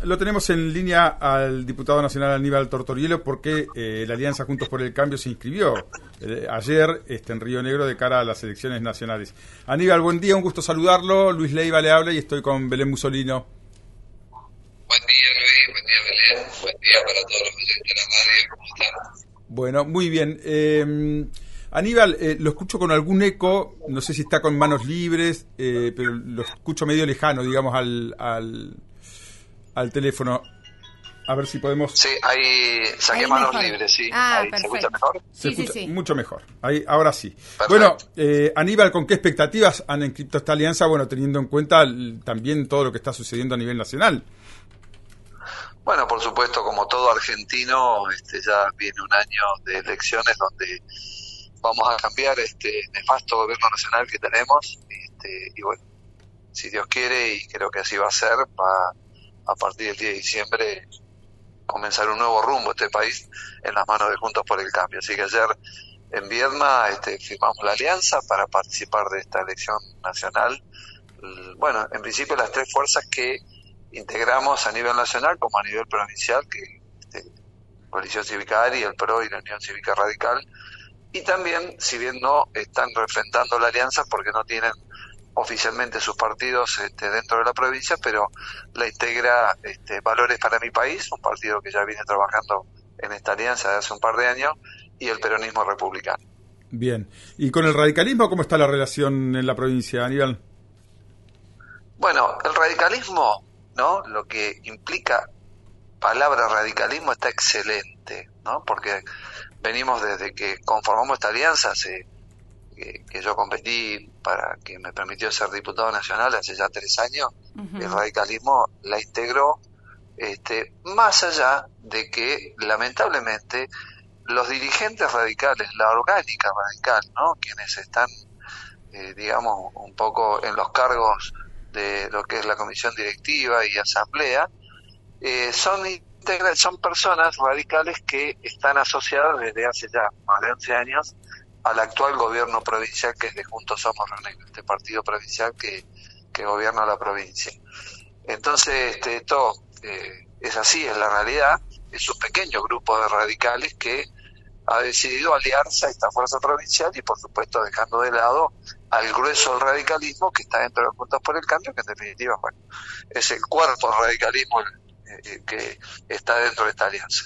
Lo tenemos en línea al diputado nacional Aníbal Tortorielo porque la Alianza Juntos por el Cambio se inscribió ayer en Río Negro de cara a las elecciones nacionales. Aníbal, buen día, un gusto saludarlo. Luis Leiva le habla y estoy con Belén Musolino. Buen día, Luis, buen día, Belén, buen día para todos los oyentes de la radio, ¿cómo están? Bueno, muy bien. Aníbal, lo escucho con algún eco, no sé si está con manos libres, pero lo escucho medio lejano, digamos, al teléfono. A ver si podemos... Sí, ahí saqué ahí manos mejor. libres, sí. Ah, ahí, perfecto. ¿se escucha mejor? Se Sí, escucha sí. mucho mejor. Ahí, ahora sí. Perfecto. Bueno, Aníbal, ¿con qué expectativas han inscrito esta alianza? Bueno, teniendo en cuenta también todo lo que está sucediendo a nivel nacional. Bueno, por supuesto, como todo argentino, ya viene un año de elecciones donde vamos a cambiar este nefasto gobierno nacional que tenemos, y bueno, si Dios quiere, y creo que así va a ser, va a partir del 10 de diciembre comenzar un nuevo rumbo este país en las manos de Juntos por el Cambio. Así que ayer en Viedma firmamos la alianza para participar de esta elección nacional. Bueno, en principio las tres fuerzas que integramos a nivel nacional como a nivel provincial, que Coalición Cívica ARI, el PRO y la Unión Cívica Radical, y también, si bien no están refrendando la alianza porque no tienen oficialmente sus partidos dentro de la provincia, pero la integra Valores para mi País, un partido que ya viene trabajando en esta alianza desde hace un par de años, y el peronismo republicano. Bien. ¿Y con el radicalismo cómo está la relación en la provincia, Aníbal? Bueno, el radicalismo, ¿no? Lo que implica palabra radicalismo está excelente, ¿no? Porque venimos desde que conformamos esta alianza, que yo competí para que me permitió ser diputado nacional hace ya 3 años, el radicalismo la integró, más allá de que lamentablemente los dirigentes radicales, la orgánica radical, ¿no? Quienes están, digamos, un poco en los cargos de lo que es la comisión directiva y asamblea, son personas radicales que están asociadas desde hace ya más de 11 años al actual gobierno provincial, que es de Juntos Somos Río Negro, este partido provincial que gobierna la provincia. Entonces, esto es así, es la realidad. Es un pequeño grupo de radicales que ha decidido aliarse a esta fuerza provincial y, por supuesto, dejando de lado al grueso del radicalismo que está dentro de Juntos por el Cambio, que en definitiva, bueno, es el cuerpo del radicalismo que está dentro de esta alianza.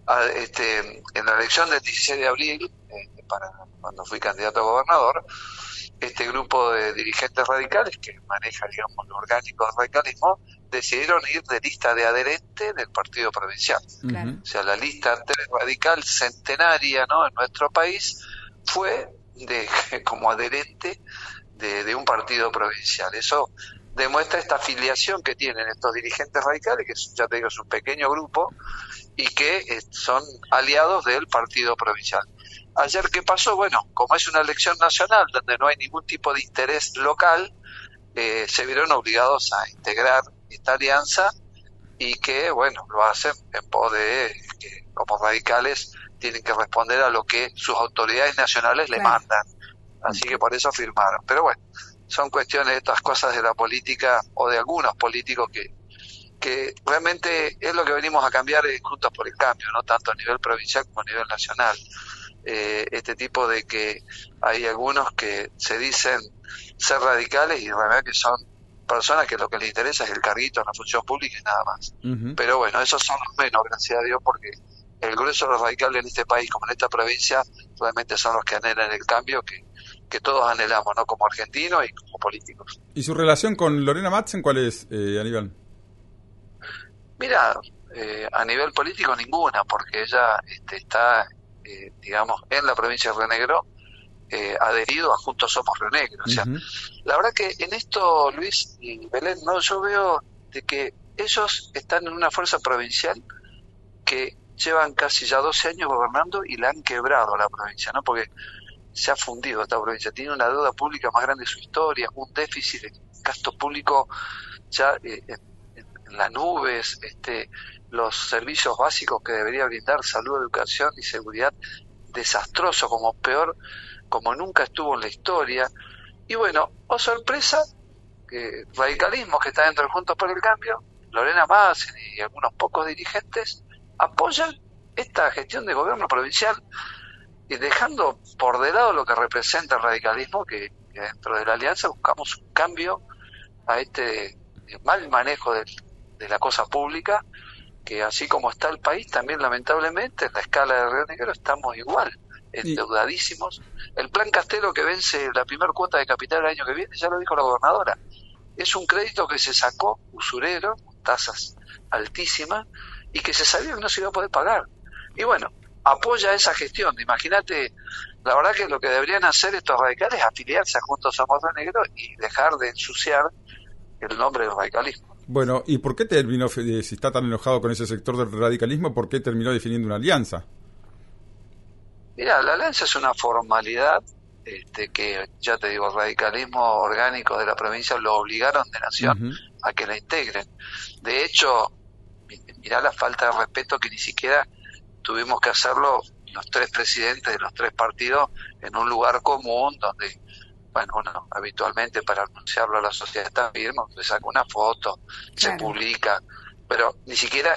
En la elección del 16 de abril, para cuando fui candidato a gobernador, este grupo de dirigentes radicales que maneja, digamos, lo orgánico del radicalismo, decidieron ir de lista de adherente del partido provincial. Claro. O sea, la lista radical centenaria, ¿no?, en nuestro país fue como adherente de un partido provincial. Eso demuestra esta afiliación que tienen estos dirigentes radicales, que ya te digo, es un pequeño grupo, y que son aliados del partido provincial. Ayer, ¿qué pasó? Bueno, como es una elección nacional donde no hay ningún tipo de interés local, se vieron obligados a integrar esta alianza, y que, bueno, lo hacen en pos de que como radicales tienen que responder a lo que sus autoridades nacionales le mandan. Así que por eso firmaron. Pero bueno, son cuestiones de estas cosas de la política o de algunos políticos que realmente es lo que venimos a cambiar Juntos por el Cambio, no tanto a nivel provincial como a nivel nacional. Este tipo de que hay algunos que se dicen ser radicales y en realidad que son personas que lo que les interesa es el carguito en la función pública y nada más. Pero bueno, esos son los menos, gracias a Dios, porque el grueso de los radicales en este país como en esta provincia realmente son los que anhelan el cambio que todos anhelamos, ¿no?, como argentinos y como políticos. ¿Y su relación con Lorena Madsen cuál es, Aníbal? Mira, a nivel político ninguna, porque ella está, digamos, en la provincia de Río Negro, adherido a Juntos Somos Río Negro. O sea, la verdad que en esto, Luis y Belén, no, yo veo de que ellos están en una fuerza provincial que llevan casi ya 12 años gobernando y la han quebrado a la provincia, ¿no? Porque se ha fundido esta provincia, tiene una deuda pública más grande de su historia, un déficit de gasto público ya en las nubes, los servicios básicos que debería brindar, salud, educación y seguridad, desastroso, como nunca estuvo en la historia. Y bueno, oh sorpresa, radicalismo que está dentro de Juntos por el Cambio, Lorena Massa y algunos pocos dirigentes apoyan esta gestión de gobierno provincial y dejando por de lado lo que representa el radicalismo, que dentro de la alianza buscamos un cambio a este mal manejo de la cosa pública, que así como está el país, también lamentablemente en la escala de Río Negro estamos igual, endeudadísimos. El plan Castelo, que vence la primera cuota de capital el año que viene, ya lo dijo la gobernadora, es un crédito que se sacó usurero, con tasas altísimas, y que se sabía que no se iba a poder pagar. Y bueno, apoya esa gestión. Imagínate, la verdad que lo que deberían hacer estos radicales es afiliarse a Juntos Somos Río Negro y dejar de ensuciar el nombre del radicalismo. Bueno, ¿y por qué terminó, si está tan enojado con ese sector del radicalismo, por qué terminó definiendo una alianza? Mira, la alianza es una formalidad que, ya te digo, el radicalismo orgánico de la provincia lo obligaron de nación a que la integren. De hecho, mirá la falta de respeto que ni siquiera tuvimos que hacerlo los tres presidentes de los tres partidos en un lugar común donde, bueno, uno habitualmente para anunciarlo a la sociedad está firme, se saca una foto, se publica, pero ni siquiera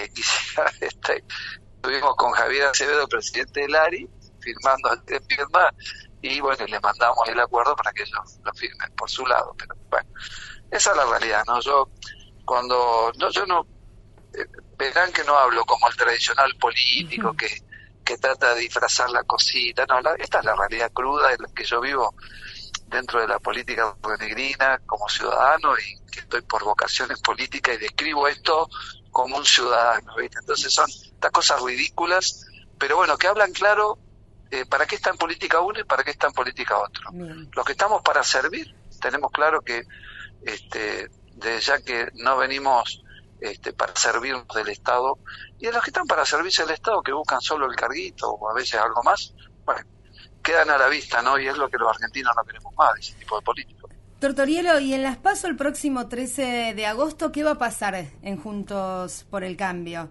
estuvimos con Javier Acevedo, presidente del ARI, firmando ante firma, y bueno, le mandamos el acuerdo para que ellos lo firmen por su lado. Pero bueno, esa es la realidad, ¿no? Yo no verán que no hablo como el tradicional político que trata de disfrazar la cosita, no, esta es la realidad cruda en la que yo vivo dentro de la política rionegrina como ciudadano, y que estoy por vocaciones políticas y describo esto como un ciudadano, ¿viste? Entonces son estas cosas ridículas, pero bueno, que hablan claro para qué está en política uno y para qué está en política otro. Los que estamos para servir, tenemos claro que desde ya que no venimos para servirnos del Estado, y de los que están para servirse del Estado, que buscan solo el carguito o a veces algo más, bueno, quedan a la vista, ¿no? Y es lo que los argentinos no queremos más, de ese tipo de políticos. Tortorielo, y en Las PASO el próximo 13 de agosto, ¿qué va a pasar en Juntos por el Cambio?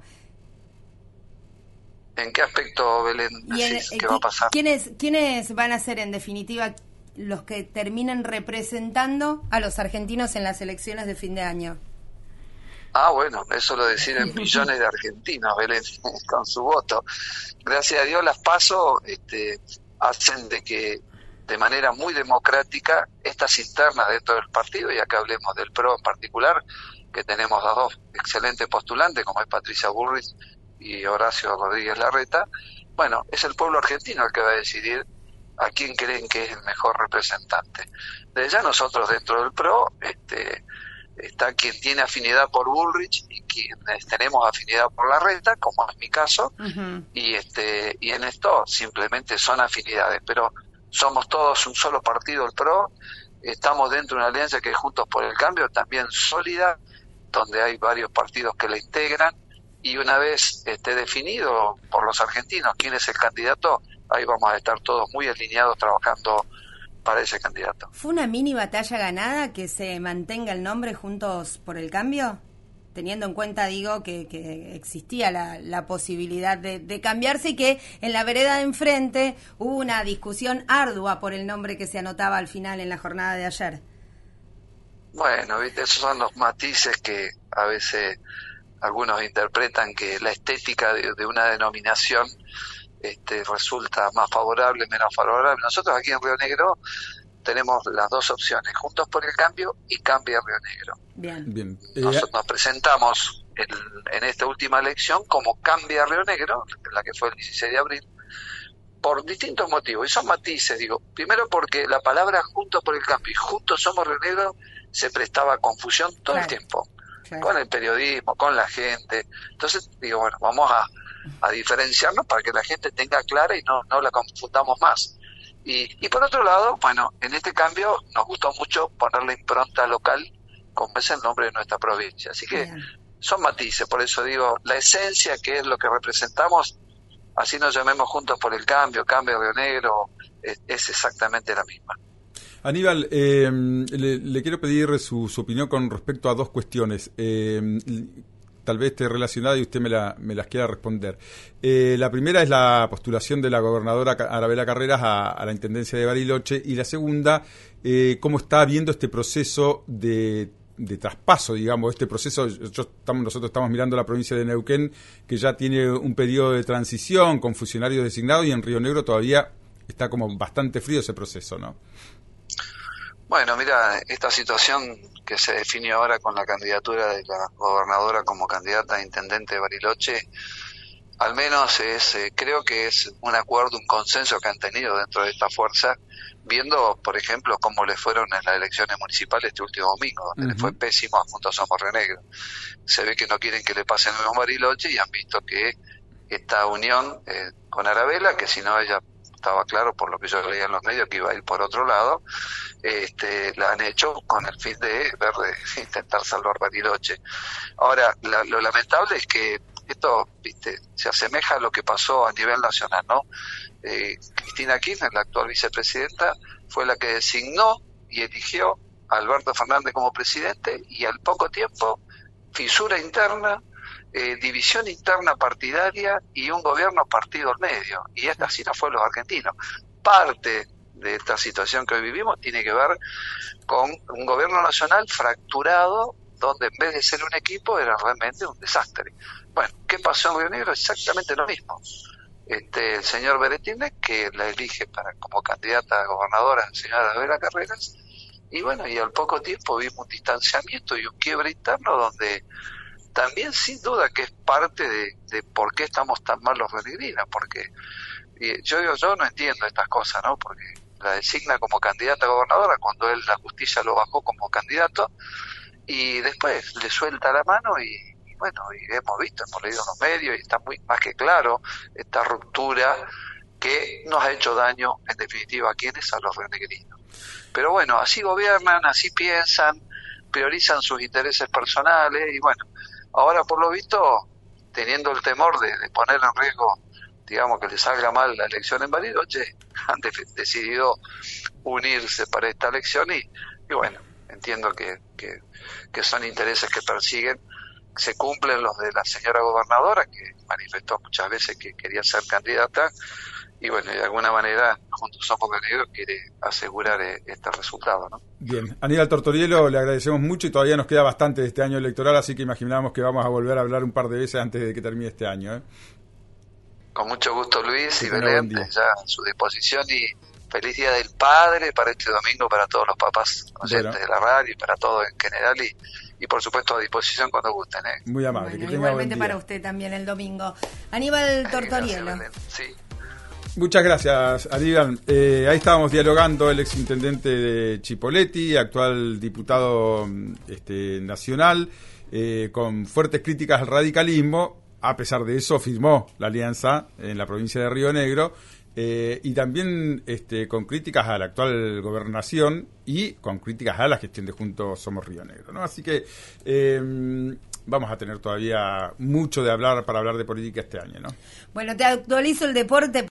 ¿En qué aspecto, Belén, decís qué va a pasar? ¿Quiénes van a ser, en definitiva, los que terminen representando a los argentinos en las elecciones de fin de año? Bueno, eso lo deciden millones de argentinos, Belén, con su voto. Gracias a Dios las PASO hacen de que de manera muy democrática estas internas dentro del partido, y acá hablemos del PRO en particular, que tenemos a dos excelentes postulantes como es Patricia Bullrich y Horacio Rodríguez Larreta. Bueno, es el pueblo argentino el que va a decidir a quién creen que es el mejor representante. Desde ya nosotros dentro del PRO está quien tiene afinidad por Bullrich y quienes tenemos afinidad por Larreta, como es mi caso, y en esto simplemente son afinidades, pero somos todos un solo partido, el PRO. Estamos dentro de una alianza que es Juntos por el Cambio, también sólida, donde hay varios partidos que la integran, y una vez esté definido por los argentinos quién es el candidato, ahí vamos a estar todos muy alineados trabajando para ese candidato. ¿Fue una mini batalla ganada que se mantenga el nombre Juntos por el Cambio? Teniendo en cuenta, digo, que existía la posibilidad de cambiarse, y que en la vereda de enfrente hubo una discusión ardua por el nombre que se anotaba al final en la jornada de ayer. Bueno, ¿viste? Esos son los matices que a veces algunos interpretan que la estética de una denominación resulta más favorable, menos favorable. Nosotros aquí en Río Negro tenemos las dos opciones, Juntos por el Cambio y Cambia Río Negro. Bien. Nosotros nos presentamos en esta última elección como Cambia Río Negro, la que fue el 16 de abril, por distintos motivos, y son matices, digo. Primero porque la palabra Juntos por el Cambio y Juntos Somos Río Negro se prestaba a confusión todo el tiempo, con el periodismo, con la gente. Entonces digo, bueno, vamos a diferenciarnos para que la gente tenga clara y no la confundamos más. Y por otro lado, bueno, en este cambio nos gustó mucho poner la impronta local como es el nombre de nuestra provincia. Así que son matices, por eso digo, la esencia, que es lo que representamos, así nos llamemos Juntos por el Cambio, Cambio Río Negro, es exactamente la misma. Aníbal, le quiero pedir su opinión con respecto a dos cuestiones. Tal vez esté relacionada y usted me las quiera responder. La primera es la postulación de la gobernadora Arabela Carreras a la Intendencia de Bariloche, y la segunda, cómo está viendo este proceso de de traspaso, digamos, este proceso. Nosotros estamos mirando la provincia de Neuquén, que ya tiene un periodo de transición con funcionarios designados, y en Río Negro todavía está como bastante frío ese proceso, ¿no? Bueno, mira, esta situación que se definió ahora con la candidatura de la gobernadora como candidata a intendente de Bariloche, al menos creo que es un acuerdo, un consenso que han tenido dentro de esta fuerza, viendo, por ejemplo, cómo le fueron en las elecciones municipales este último domingo, donde le fue pésimo a Juntos Somos Río Negro. Se ve que no quieren que le pase lo mismo a Bariloche, y han visto que esta unión con Arabella, que si no ella estaba claro por lo que yo leía en los medios que iba a ir por otro lado, la han hecho con el fin de intentar salvar Bariloche. Ahora, lo lamentable es que esto, se asemeja a lo que pasó a nivel nacional, ¿no? Cristina Kirchner, la actual vicepresidenta, fue la que designó y eligió a Alberto Fernández como presidente, y al poco tiempo, fisura interna, división interna partidaria y un gobierno partido al medio. Y así no fue los argentinos. Parte de esta situación que hoy vivimos tiene que ver con un gobierno nacional fracturado, donde en vez de ser un equipo era realmente un desastre. Bueno, ¿qué pasó en Río Negro? Exactamente lo mismo. El señor Berettini, que la elige como candidata a gobernadora, la señora Vera Carreras, y bueno, y al poco tiempo vimos un distanciamiento y un quiebre interno, donde también sin duda que es parte de por qué estamos tan mal los renegrinos, porque yo no entiendo estas cosas, ¿no? Porque la designa como candidata a gobernadora cuando la justicia lo bajó como candidato, y después le suelta la mano y bueno, y hemos leído en los medios, y está más que claro esta ruptura que nos ha hecho daño, en definitiva, ¿a quiénes? A los renegrinos. Pero bueno, así gobiernan, así piensan, priorizan sus intereses personales, y bueno, ahora por lo visto, teniendo el temor de poner en riesgo, digamos, que le salga mal la elección en Bariloche, han decidido unirse para esta elección, y bueno, entiendo que son intereses que persiguen. Se cumplen los de la señora gobernadora, que manifestó muchas veces que quería ser candidata, y bueno, de alguna manera Juntos Somos Río Negro quiere asegurar este resultado, ¿no? Bien, Aníbal Tortorielo, le agradecemos mucho, y todavía nos queda bastante de este año electoral, así que imaginábamos que vamos a volver a hablar un par de veces antes de que termine este año, ¿eh? Con mucho gusto, Luis, y Belén, ya a su disposición, y feliz Día del Padre para este domingo, para todos los papás oyentes de la radio y para todos en general, y por supuesto a disposición cuando gusten, ¿eh? Muy amable. Bueno, que igualmente para usted también el domingo. Aníbal Tortorielo. Sí. Muchas gracias, Aníbal. Ahí estábamos dialogando el exintendente de Chipoleti, actual diputado nacional, con fuertes críticas al radicalismo. A pesar de eso, firmó la alianza en la provincia de Río Negro, y también con críticas a la actual gobernación y con críticas a la gestión de Juntos Somos Río Negro, ¿no? Así que vamos a tener todavía mucho para hablar de política este año, ¿no? Bueno, te actualizo el deporte.